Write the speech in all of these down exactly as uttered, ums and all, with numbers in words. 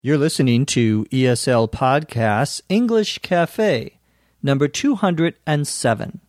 You're listening to E S L Podcasts English Cafe, number two hundred seven.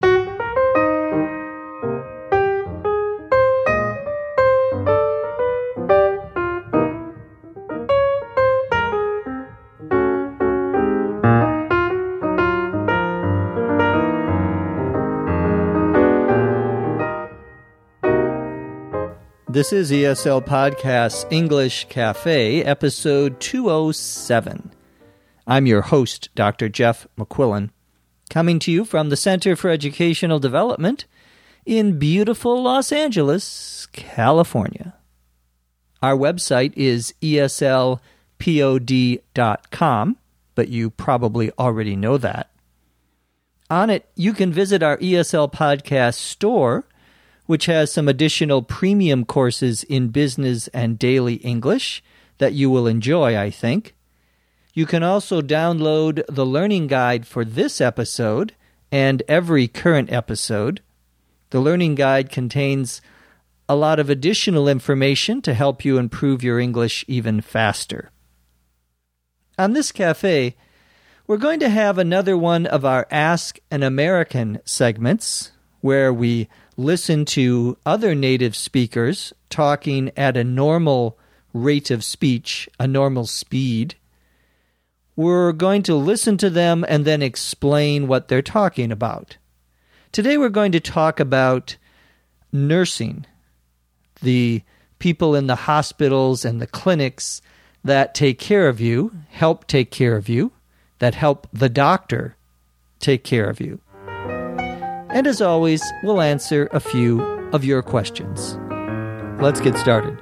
This is E S L Podcasts English Cafe, episode two oh seven. I'm your host, Doctor Jeff McQuillan, coming to you from the Center for Educational Development in beautiful Los Angeles, California. Our website is E S L pod dot com, but you probably already know that. On it, you can visit our E S L Podcast store, which has some additional premium courses in business and daily English that you will enjoy, I think. You can also download the learning guide for this episode and every current episode. The learning guide contains a lot of additional information to help you improve your English even faster. On this cafe, we're going to have another one of our Ask an American segments, where we listen to other native speakers talking at a normal rate of speech, a normal speed. We're going to listen to them and then explain what they're talking about. Today we're going to talk about nursing, the people in the hospitals and the clinics that take care of you, help take care of you, that help the doctor take care of you. And as always, we'll answer a few of your questions. Let's get started.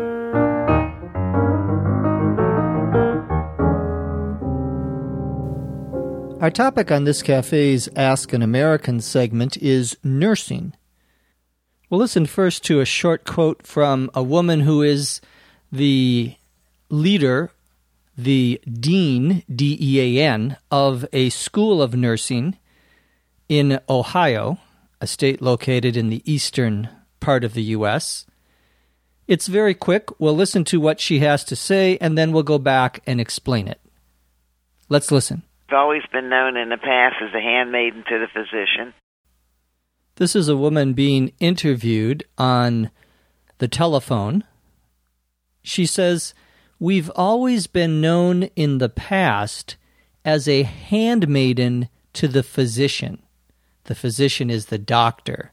Our topic on this cafe's Ask an American segment is nursing. We'll listen first to a short quote from a woman who is the leader, the dean, D E A N, of a school of nursing in Ohio, a state located in the eastern part of the U S It's very quick. We'll listen to what she has to say, and then we'll go back and explain it. Let's listen. It's always been known in the past as a handmaiden to the physician. This is a woman being interviewed on the telephone. She says, "We've always been known in the past as a handmaiden to the physician." The physician is the doctor.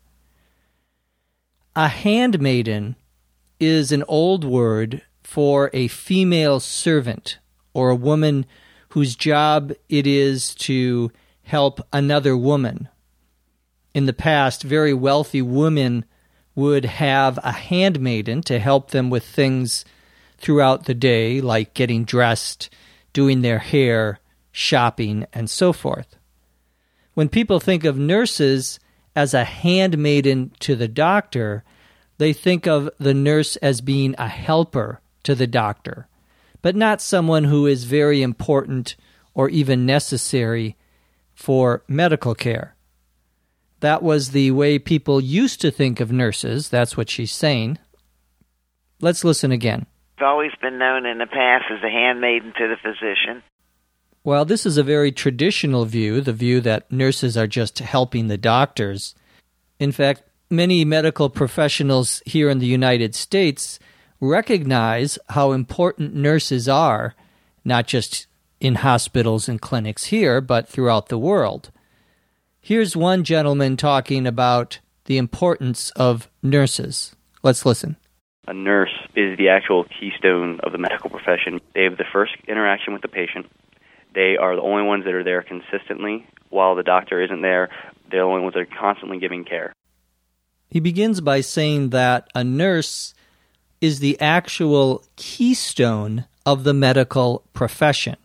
A handmaiden is an old word for a female servant or a woman whose job it is to help another woman. In the past, very wealthy women would have a handmaiden to help them with things throughout the day, like getting dressed, doing their hair, shopping, and so forth. When people think of nurses as a handmaiden to the doctor, they think of the nurse as being a helper to the doctor, but not someone who is very important or even necessary for medical care. That was the way people used to think of nurses. That's what she's saying. Let's listen again. It's always been known in the past as a handmaiden to the physician. While this is a very traditional view, the view that nurses are just helping the doctors, in fact, many medical professionals here in the United States recognize how important nurses are, not just in hospitals and clinics here, but throughout the world. Here's one gentleman talking about the importance of nurses. Let's listen. A nurse is the actual keystone of the medical profession. They have the first interaction with the patient. They are the only ones that are there consistently. While the doctor isn't there, they're the only ones that are constantly giving care. He begins by saying that a nurse is the actual keystone of the medical profession.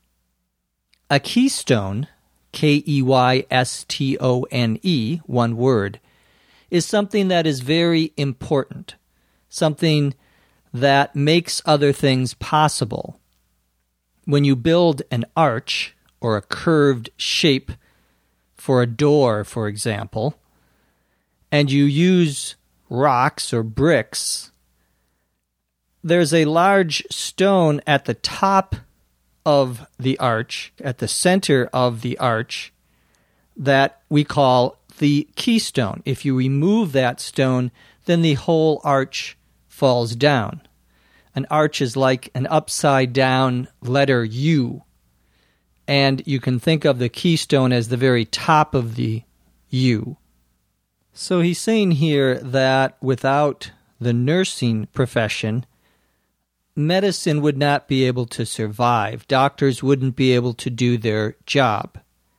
A keystone, K E Y S T O N E, one word, is something that is very important, something that makes other things possible. When you build an arch or a curved shape for a door, for example, and you use rocks or bricks, there's a large stone at the top of the arch, at the center of the arch, that we call the keystone. If you remove that stone, then the whole arch falls down. An arch is like an upside-down letter U, and you can think of the keystone as the very top of the U. So he's saying here that without the nursing profession, medicine would not be able to survive. Doctors wouldn't be able to do their job.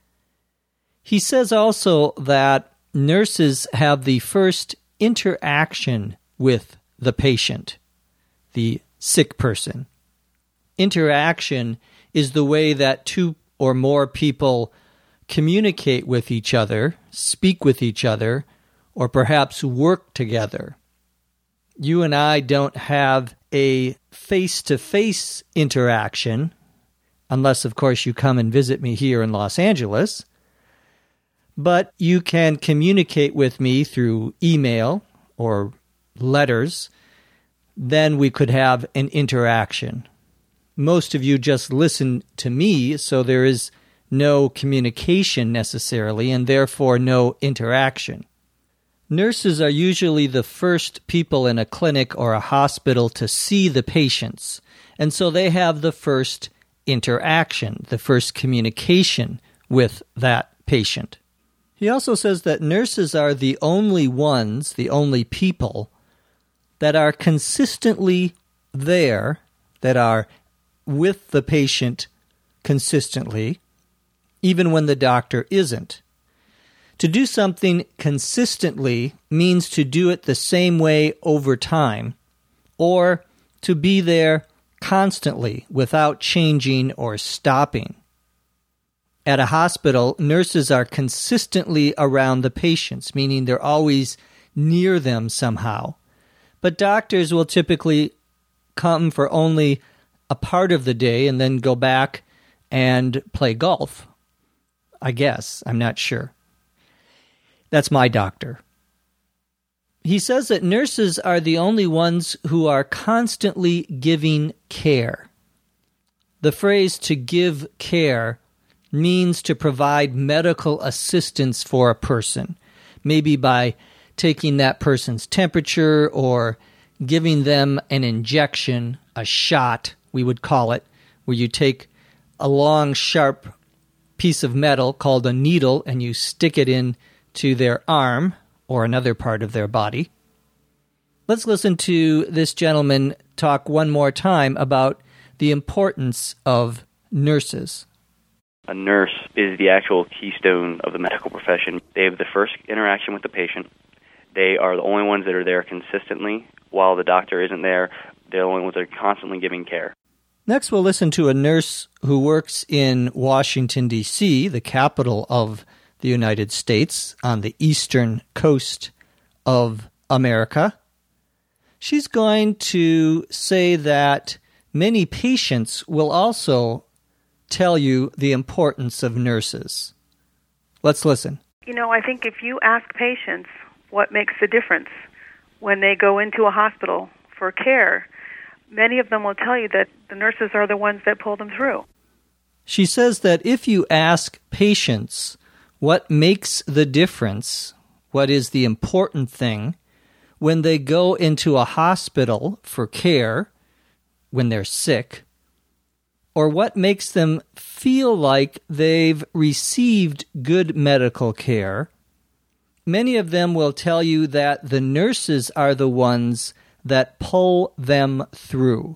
He says also that nurses have the first interaction with the patient, the sick person. Interaction is the way that two or more people communicate with each other, speak with each other, or perhaps work together. You and I don't have a face-to-face interaction, unless, of course, you come and visit me here in Los Angeles, but you can communicate with me through email or letters. Then we could have an interaction. Most of you just listen to me, so there is no communication necessarily, and therefore no interaction. Nurses are usually the first people in a clinic or a hospital to see the patients, and so they have the first interaction, the first communication with that patient. He also says that nurses are the only ones, the only people, that are consistently there, that are with the patient consistently, even when the doctor isn't. To do something consistently means to do it the same way over time, or to be there constantly without changing or stopping. At a hospital, nurses are consistently around the patients, meaning they're always near them somehow. But doctors will typically come for only a part of the day and then go back and play golf. I guess. I'm not sure. That's my doctor. He says that nurses are the only ones who are constantly giving care. The phrase "to give care" means to provide medical assistance for a person, maybe by taking that person's temperature or giving them an injection, a shot, we would call it, where you take a long, sharp piece of metal called a needle and you stick it in to their arm or another part of their body. Let's listen to this gentleman talk one more time about the importance of nurses. A nurse is the actual keystone of the medical profession. They have the first interaction with the patient. They are the only ones that are there consistently. While the doctor isn't there, they're the only ones that are constantly giving care. Next, we'll listen to a nurse who works in Washington, D C, the capital of the United States, on the eastern coast of America. She's going to say that many patients will also tell you the importance of nurses. Let's listen. You know, I think if you ask patients what makes the difference when they go into a hospital for care, many of them will tell you that the nurses are the ones that pull them through. She says that if you ask patients what makes the difference, what is the important thing, when they go into a hospital for care, when they're sick, or what makes them feel like they've received good medical care, many of them will tell you that the nurses are the ones that pull them through.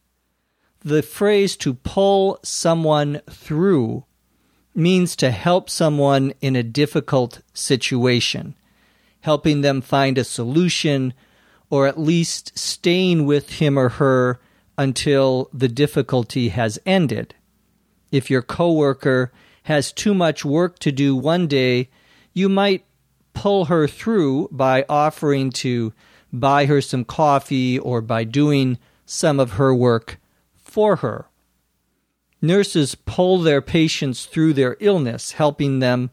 The phrase "to pull someone through" means to help someone in a difficult situation, helping them find a solution, or at least staying with him or her until the difficulty has ended. If your coworker has too much work to do one day, you might pull her through by offering to buy her some coffee or by doing some of her work for her. Nurses pull their patients through their illness, helping them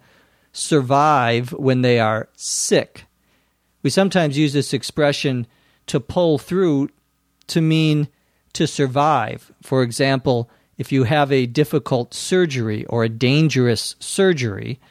survive when they are sick. We sometimes use this expression "to pull through" to mean to survive. For example, if you have a difficult surgery or a dangerous surgery,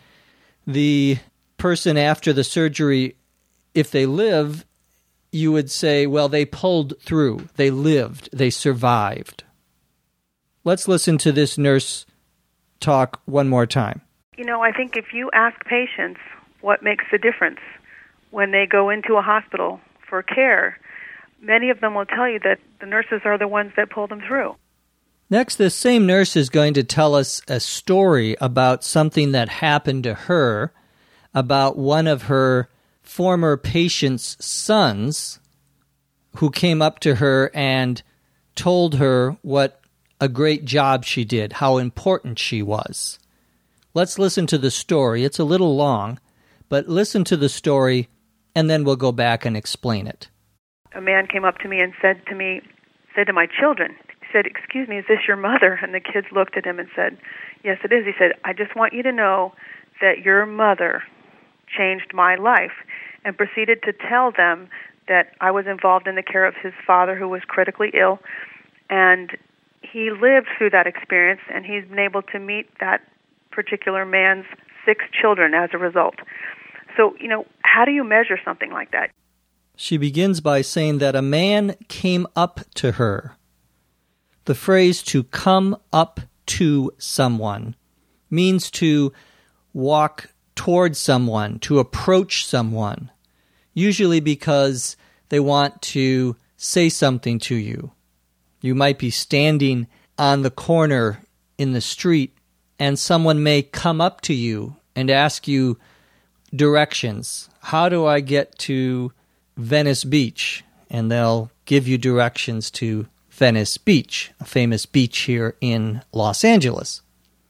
the person after the surgery, if they live, you would say, well, they pulled through, they lived, they survived. Let's listen to this nurse talk one more time. You know, I think if you ask patients what makes the difference when they go into a hospital for care, many of them will tell you that the nurses are the ones that pull them through. Next, this same nurse is going to tell us a story about something that happened to her, about one of her former patient's sons who came up to her and told her what a great job she did, how important she was. Let's listen to the story. It's a little long, but listen to the story, and then we'll go back and explain it. A man came up to me and said to me, said to my children, he said, "Excuse me, is this your mother?" And the kids looked at him and said, "Yes, it is." He said, "I just want you to know that your mother changed my life," and proceeded to tell them that I was involved in the care of his father, who was critically ill, and he lived through that experience, and he's been able to meet that particular man's six children as a result. So, you know, how do you measure something like that? She begins by saying that a man came up to her. The phrase to come up to someone means to walk towards someone, to approach someone, usually because they want to say something to you. You might be standing on the corner in the street, and someone may come up to you and ask you directions. How do I get to Venice Beach? And they'll give you directions to Venice Beach, a famous beach here in Los Angeles.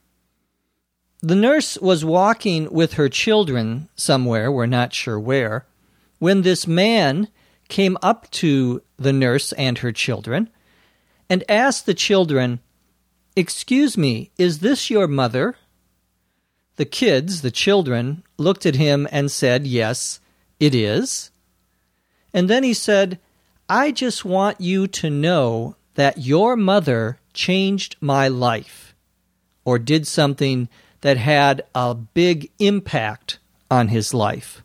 The nurse was walking with her children somewhere, we're not sure where, when this man came up to the nurse and her children and asked the children, "Excuse me, is this your mother?" The kids, the children, looked at him and said, "Yes, it is." And then he said, "I just want you to know that your mother changed my life," or did something that had a big impact on his life.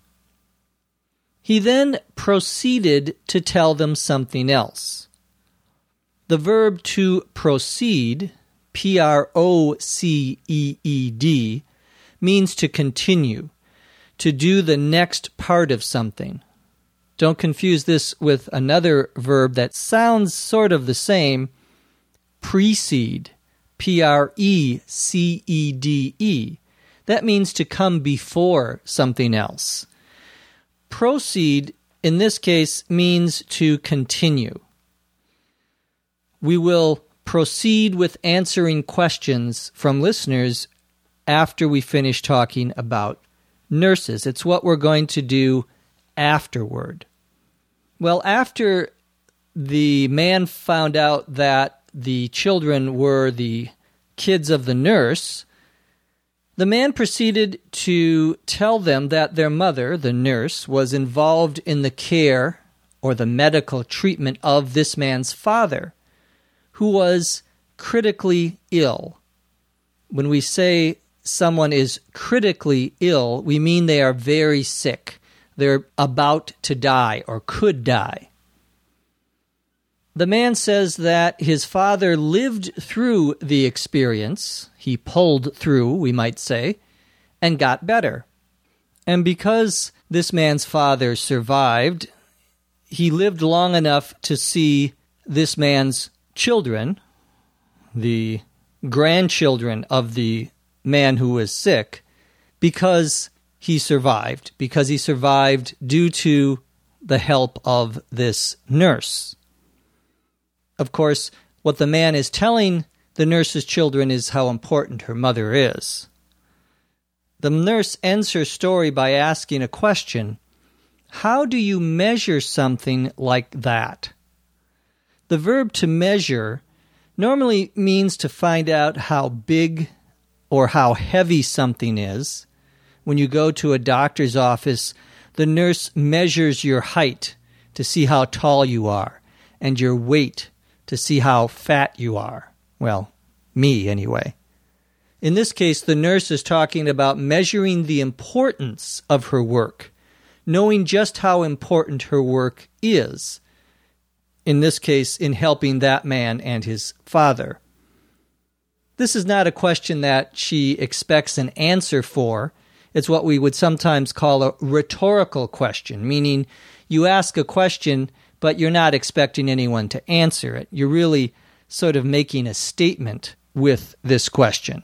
He then proceeded to tell them something else. The verb to proceed, P R O C E E D, means to continue, to do the next part of something. Don't confuse this with another verb that sounds sort of the same, precede, P R E C E D E. That means to come before something else. Proceed, in this case, means to continue. We will proceed with answering questions from listeners after we finish talking about nurses. It's what we're going to do afterward. Well, after the man found out that the children were the kids of the nurse, the man proceeded to tell them that their mother, the nurse, was involved in the care or the medical treatment of this man's father, who was critically ill. When we say someone is critically ill, we mean they are very sick. They're about to die or could die. The man says that his father lived through the experience, he pulled through, we might say, and got better. And because this man's father survived, he lived long enough to see this man's children, the grandchildren of the man who was sick, because he survived, because he survived due to the help of this nurse. Of course, what the man is telling the nurse's children is how important her mother is. The nurse ends her story by asking a question: how do you measure something like that? The verb to measure normally means to find out how big or how heavy something is. When you go to a doctor's office, the nurse measures your height to see how tall you are. and your weight to see how fat you are. Well, me anyway. In this case, the nurse is talking about measuring the importance of her work, knowing just how important her work is, in this case, in helping that man and his father. This is not a question that she expects an answer for. It's what we would sometimes call a rhetorical question, meaning you ask a question, but you're not expecting anyone to answer it. You're really sort of making a statement with this question.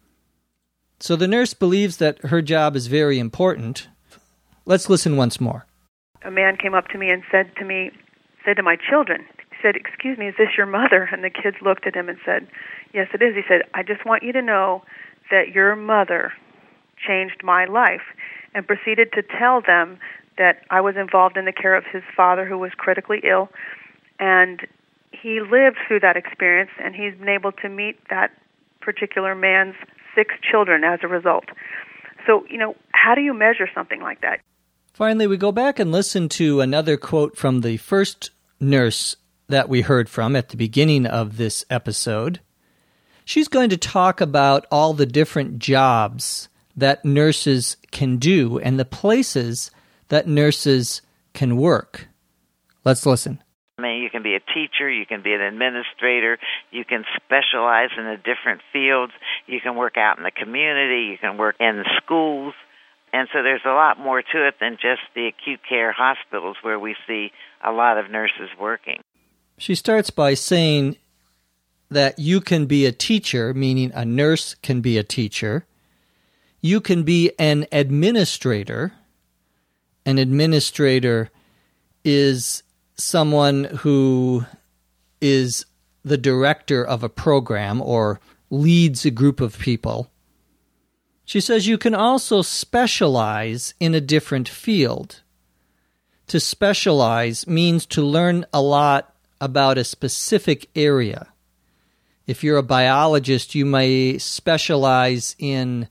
So the nurse believes that her job is very important. Let's listen once more. A man came up to me and said to me, said to my children, he said, "Excuse me, is this your mother?" And the kids looked at him and said, "Yes, it is." He said, "I just want you to know that your mother changed my life," and proceeded to tell them that I was involved in the care of his father, who was critically ill, and he lived through that experience, and he's been able to meet that particular man's six children as a result. So, you know, how do you measure something like that? Finally, we go back and listen to another quote from the first nurse that we heard from at the beginning of this episode. She's going to talk about all the different jobs that nurses can do and the places that nurses can work. Let's listen. I mean, you can be a teacher, you can be an administrator, you can specialize in the different fields, you can work out in the community, you can work in the schools. And so there's a lot more to it than just the acute care hospitals where we see a lot of nurses working. She starts by saying that you can be a teacher, meaning a nurse can be a teacher. You can be an administrator. An administrator is someone who is the director of a program or leads a group of people. She says you can also specialize in a different field. To specialize means to learn a lot about a specific area. If you're a biologist, you may specialize in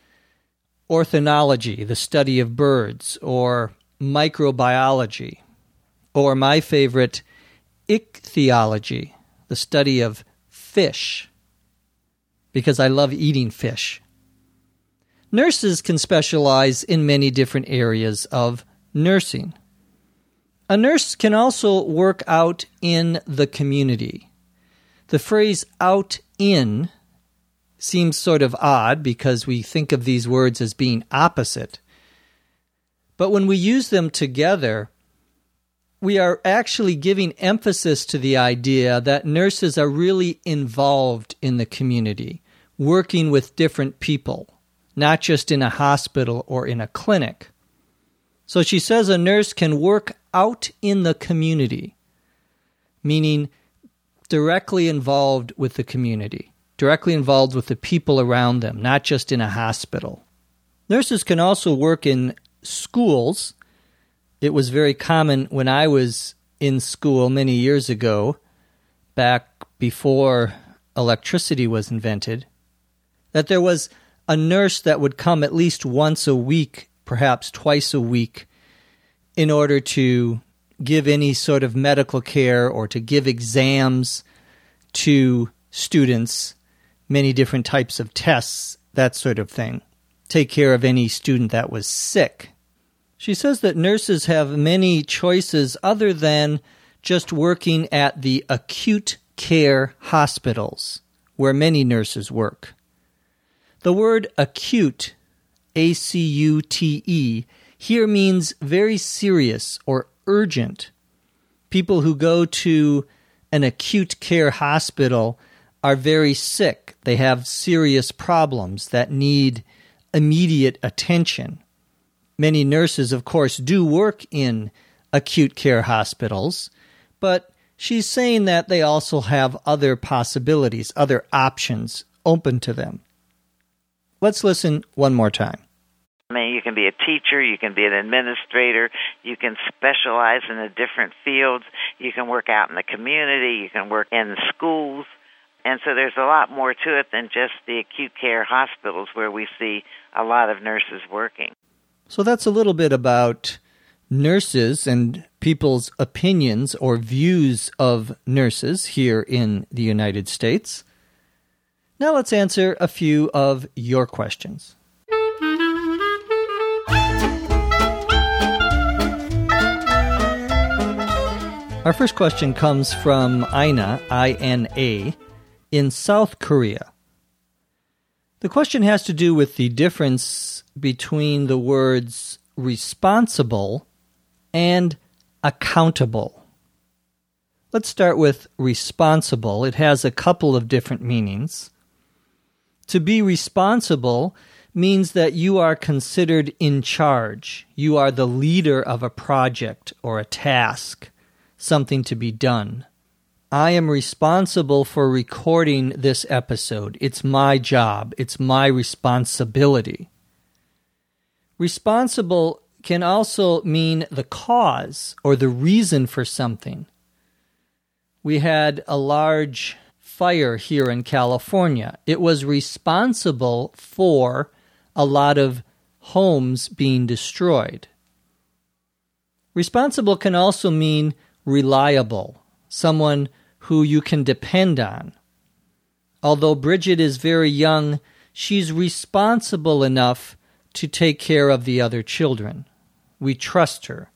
ornithology, the study of birds, or microbiology, or my favorite, ichthyology, the study of fish, because I love eating fish. Nurses can specialize in many different areas of nursing. A nurse can also work out in the community. The phrase out in seems sort of odd because we think of these words as being opposite. But when we use them together, we are actually giving emphasis to the idea that nurses are really involved in the community, working with different people, not just in a hospital or in a clinic. So she says a nurse can work out in the community, meaning directly involved with the community, directly involved with the people around them, not just in a hospital. Nurses can also work in schools. It was very common when I was in school many years ago, back before electricity was invented, that there was a nurse that would come at least once a week, perhaps twice a week, in order to give any sort of medical care or to give exams to students, many different types of tests, that sort of thing. Take care of any student that was sick. She says that nurses have many choices other than just working at the acute care hospitals, where many nurses work. The word acute, A C U T E, here means very serious or urgent. People who go to an acute care hospital are very sick. They have serious problems that need immediate attention. Many nurses, of course, do work in acute care hospitals, but she's saying that they also have other possibilities, other options open to them. Let's listen one more time. I mean, you can be a teacher, you can be an administrator, you can specialize in the different fields, you can work out in the community, you can work in the schools. And so there's a lot more to it than just the acute care hospitals where we see a lot of nurses working. So that's a little bit about nurses and people's opinions or views of nurses here in the United States. Now let's answer a few of your questions. Our first question comes from Ina, I N A, in South Korea. The question has to do with the difference between the words responsible and accountable. Let's start with responsible. It has a couple of different meanings. To be responsible means that you are considered in charge. You are the leader of a project or a task, something to be done. I am responsible for recording this episode. It's my job. It's my responsibility. Responsible can also mean the cause or the reason for something. We had a large fire here in California. It was responsible for a lot of homes being destroyed. Responsible can also mean reliable, someone who you can depend on. Although Bridget is very young, she's responsible enough to take care of the other children. We trust her.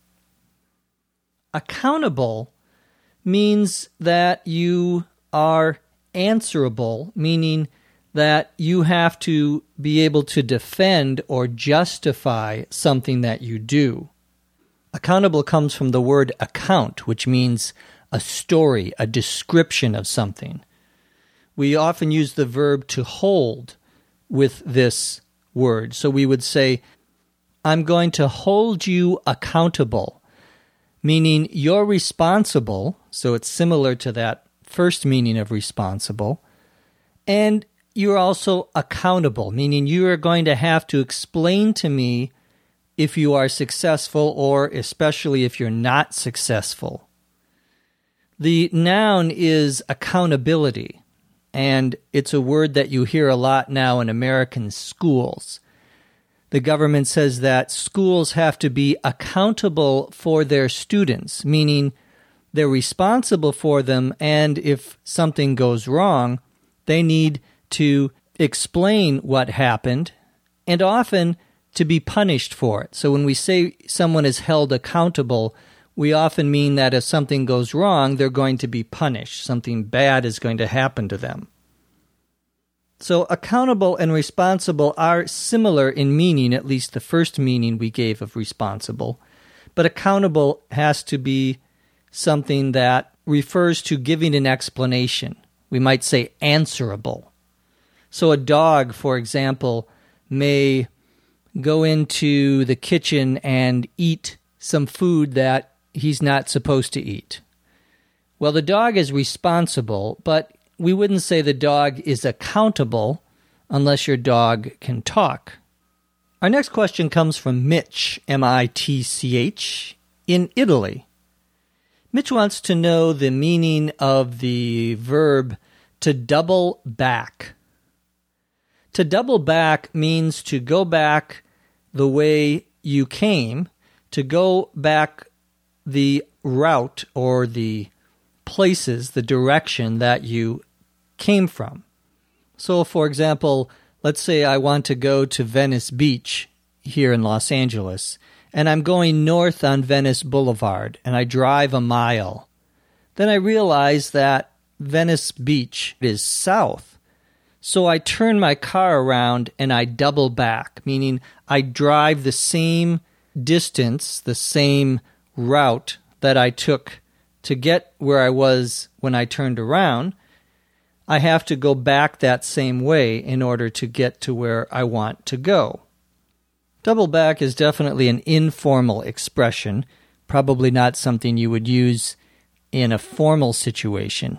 Accountable means that you are answerable, meaning that you have to be able to defend or justify something that you do. Accountable comes from the word account, which means a story, a description of something. We often use the verb to hold with this word. So we would say, I'm going to hold you accountable, meaning you're responsible, so it's similar to that first meaning of responsible, and you're also accountable, meaning you are going to have to explain to me if you are successful or especially if you're not successful. The noun is accountability, and it's a word that you hear a lot now in American schools. The government says that schools have to be accountable for their students, meaning they're responsible for them, and if something goes wrong, they need to explain what happened, and often to be punished for it. So when we say someone is held accountable, we often mean that if something goes wrong, they're going to be punished. Something bad is going to happen to them. So accountable and responsible are similar in meaning, at least the first meaning we gave of responsible. But accountable has to be something that refers to giving an explanation. We might say answerable. So a dog, for example, may go into the kitchen and eat some food that he's not supposed to eat. Well, the dog is responsible, but we wouldn't say the dog is accountable unless your dog can talk. Our next question comes from Mitch, M I T C H, in Italy. Mitch wants to know the meaning of the verb to double back. To double back means to go back the way you came, to go back the route or the places, the direction that you came from. So, for example, let's say I want to go to Venice Beach here in Los Angeles, and I'm going north on Venice Boulevard, and I drive a mile. Then I realize that Venice Beach is south. So I turn my car around and I double back, meaning I drive the same distance, the same route that I took to get where I was when I turned around. I have to go back that same way in order to get to where I want to go. Double back is definitely an informal expression, probably not something you would use in a formal situation.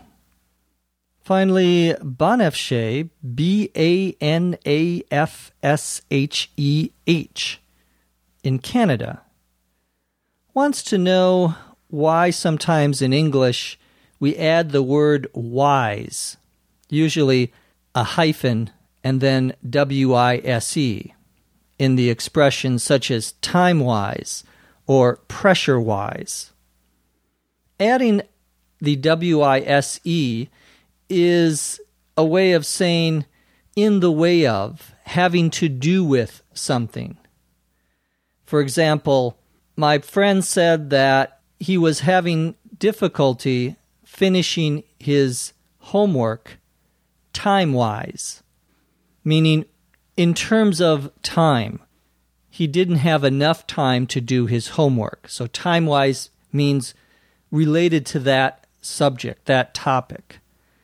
Finally, Banafshe, B A N A F S H E H, in Canada, wants to know why sometimes in English we add the word wise, usually a hyphen and then W I S E, in the expressions such as time-wise or pressure-wise. Adding the W I S E is a way of saying in the way of, having to do with something. For example, my friend said that he was having difficulty finishing his homework time-wise, meaning in terms of time. He didn't have enough time to do his homework. So time-wise means related to that subject, that topic.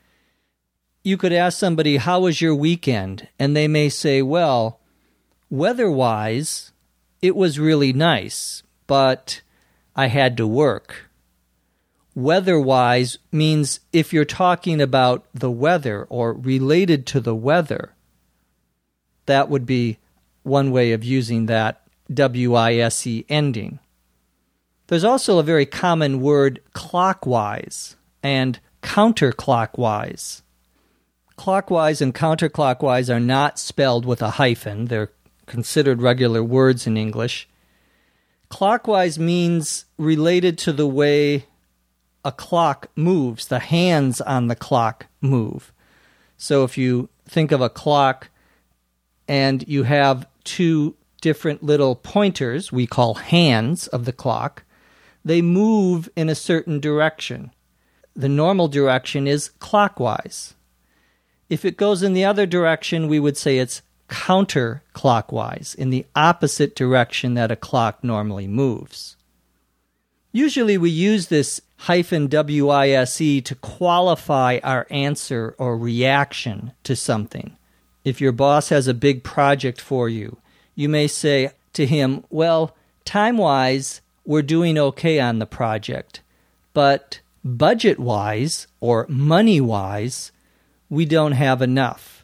You could ask somebody, how was your weekend? And they may say, well, weather-wise, it was really nice, but I had to work. Weather-wise means if you're talking about the weather or related to the weather, that would be one way of using that W I S E ending. There's also a very common word, clockwise and counterclockwise. Clockwise and counterclockwise are not spelled with a hyphen. They're considered regular words in English. Clockwise means related to the way a clock moves. The hands on the clock move. So if you think of a clock and you have two different little pointers, we call hands of the clock, they move in a certain direction. The normal direction is clockwise. If it goes in the other direction, we would say it's counterclockwise, in the opposite direction that a clock normally moves. Usually we use this hyphen W I S E to qualify our answer or reaction to something. If your boss has a big project for you, you may say to him, well, time-wise, we're doing okay on the project, but budget-wise or money-wise, we don't have enough.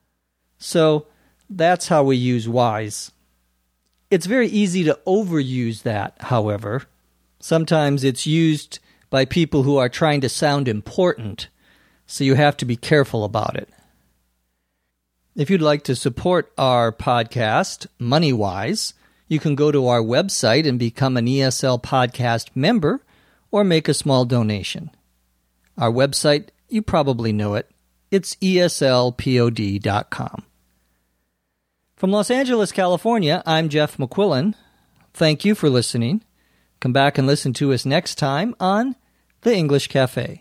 So that's how we use wise. It's very easy to overuse that, however. Sometimes it's used by people who are trying to sound important, so you have to be careful about it. If you'd like to support our podcast, MoneyWise, you can go to our website and become an E S L Podcast member or make a small donation. Our website, you probably know it. It's E S L pod dot com. From Los Angeles, California, I'm Jeff McQuillan. Thank you for listening. Come back and listen to us next time on The English Cafe.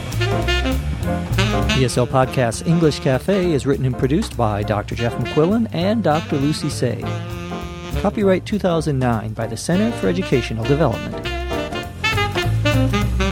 E S L Podcast English Cafe is written and produced by Doctor Jeff McQuillan and Doctor Lucy Say. Copyright two thousand nine by the Center for Educational Development.